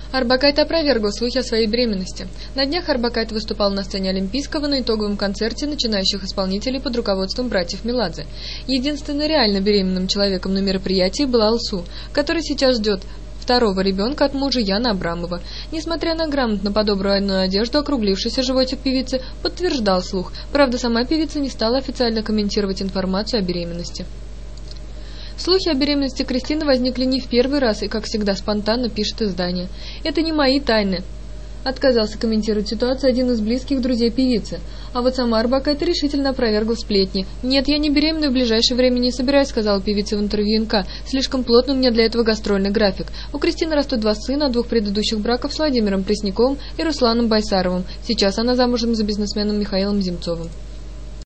Орбакайте опровергла слухи о своей беременности. На днях Орбакайте выступал на сцене Олимпийского на итоговом концерте начинающих исполнителей под руководством братьев Меладзе. Единственным реально беременным человеком на мероприятии была Алсу, который сейчас ждет второго ребенка от мужа Яна Абрамова. Несмотря на грамотно подобранную одежду, округлившийся животик певицы подтверждал слух. Правда, сама певица не стала официально комментировать информацию о беременности. Слухи о беременности Кристины возникли не в первый раз и, как всегда, спонтанно, пишет издание. «Это не мои тайны», — отказался комментировать ситуацию один из близких друзей певицы. А вот сама Орбакайте решительно опровергла сплетни. «Нет, я не беременна и в ближайшее время не собираюсь», — сказала певица в интервью НК. «Слишком плотно у меня для этого гастрольный график. У Кристины растут 2 сына от 2 предыдущих браков с Владимиром Пресняковым и Русланом Байсаровым. Сейчас она замужем за бизнесменом Михаилом Земцовым».